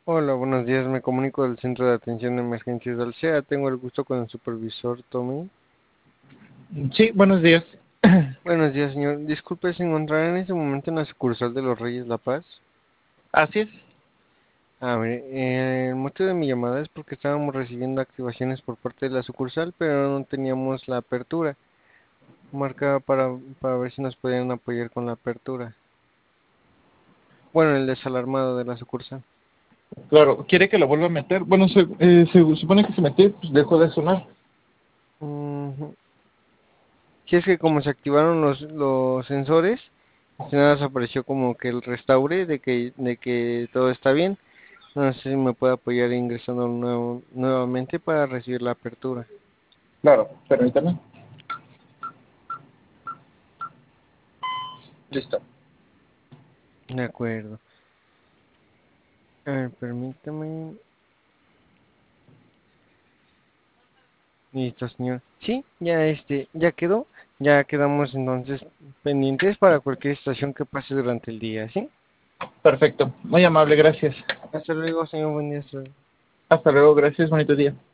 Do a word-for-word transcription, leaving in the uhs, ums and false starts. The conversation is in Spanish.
Hola, buenos días. Me comunico del Centro de Atención de Emergencias del C E A. Tengo el gusto con el supervisor Tommy. Sí, buenos días. Buenos días, señor. Disculpe, ¿se encontrará en este momento en la sucursal de los Reyes La Paz? Así es. A ver, eh, el motivo de mi llamada es porque estábamos recibiendo activaciones por parte de la sucursal, pero no teníamos la apertura. Marcaba para, para ver si nos podían apoyar con la apertura. Bueno, el desalarmado de la sucursal. Claro, ¿quiere que lo vuelva a meter? Bueno, se, eh, se supone que se metió, pues dejó de sonar. Ujú. Si es que como se activaron los, los sensores, si nada más apareció como que el restaure de que, de que todo está bien. No sé si me puede apoyar ingresando nuevo- nuevamente para recibir la apertura. Claro, permítame. Listo. De acuerdo. A ver, permítame. Listo, señor. Sí, ya este, ya quedó. Ya quedamos entonces pendientes para cualquier situación que pase durante el día, ¿sí? Perfecto. Muy amable, gracias. Hasta luego, señor. Buen día. Hasta luego. Hasta luego, gracias, bonito día.